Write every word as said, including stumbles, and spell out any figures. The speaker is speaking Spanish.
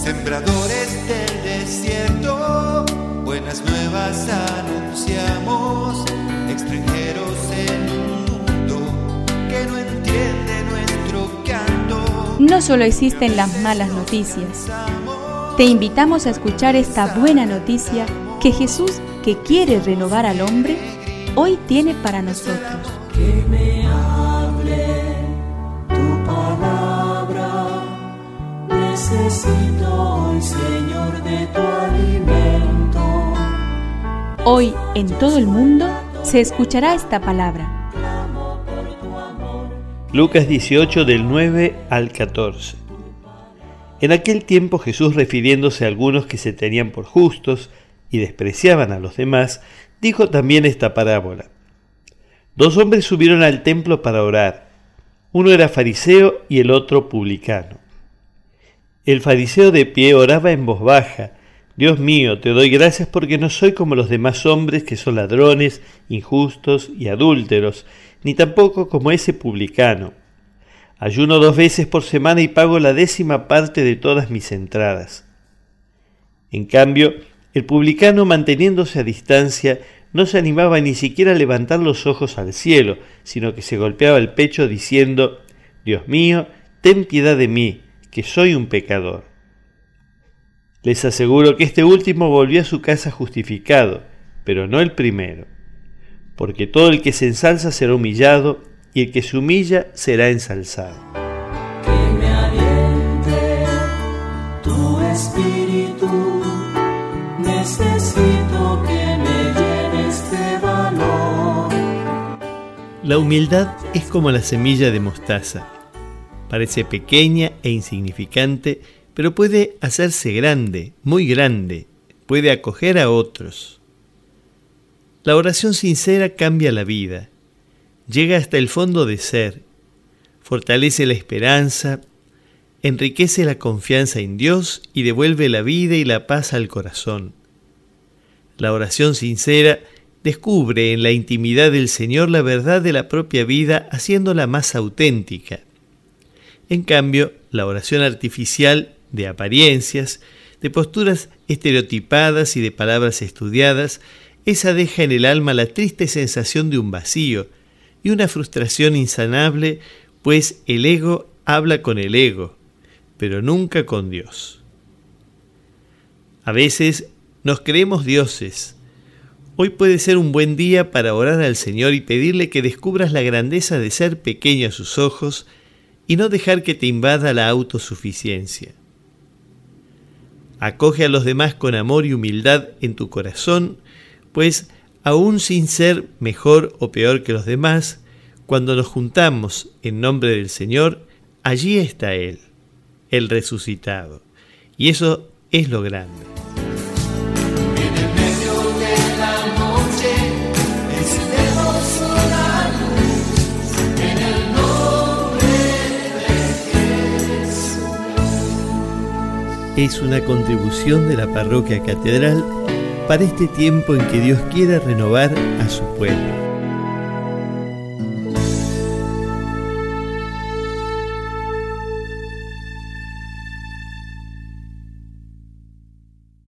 Sembradores del desierto, buenas nuevas anunciamos, extranjeros en un mundo que no entiende nuestro canto. No solo existen las malas noticias. Te invitamos a escuchar esta buena noticia que Jesús, que quiere renovar al hombre, hoy tiene para nosotros. Que me hable tu palabra, necesito hoy, Señor, de tu alimento. Hoy en todo el mundo se escuchará esta palabra. Lucas dieciocho del nueve al catorce. En aquel tiempo Jesús, refiriéndose a algunos que se tenían por justos y despreciaban a los demás, dijo también esta parábola. Dos hombres subieron al templo para orar. Uno era fariseo y el otro publicano. El fariseo de pie oraba en voz baja: Dios mío, te doy gracias porque no soy como los demás hombres que son ladrones, injustos y adúlteros, ni tampoco como ese publicano. Ayuno dos veces por semana y pago la décima parte de todas mis entradas. En cambio, el publicano, manteniéndose a distancia, no se animaba ni siquiera a levantar los ojos al cielo, sino que se golpeaba el pecho diciendo: Dios mío, ten piedad de mí, que soy un pecador. Les aseguro que este último volvió a su casa justificado, pero no el primero, porque todo el que se ensalza será humillado, y el que se humilla será ensalzado. Que me aliente tu espíritu, necesito que me llenes de valor. La humildad es como la semilla de mostaza. Parece pequeña e insignificante, pero puede hacerse grande, muy grande, puede acoger a otros. La oración sincera cambia la vida. Llega hasta el fondo de ser, fortalece la esperanza, enriquece la confianza en Dios y devuelve la vida y la paz al corazón. La oración sincera descubre en la intimidad del Señor la verdad de la propia vida, haciéndola más auténtica. En cambio, la oración artificial, de apariencias, de posturas estereotipadas y de palabras estudiadas, esa deja en el alma la triste sensación de un vacío y una frustración insanable, pues el ego habla con el ego, pero nunca con Dios. A veces nos creemos dioses. Hoy puede ser un buen día para orar al Señor y pedirle que descubras la grandeza de ser pequeño a sus ojos y no dejar que te invada la autosuficiencia. Acoge a los demás con amor y humildad en tu corazón, pues aún sin ser mejor o peor que los demás, cuando nos juntamos en nombre del Señor, allí está Él, el resucitado. Y eso es lo grande. En el medio de la noche encendemos una luz en el nombre de Jesús. Es una contribución de la Parroquia Catedral para este tiempo en que Dios quiere renovar a su pueblo.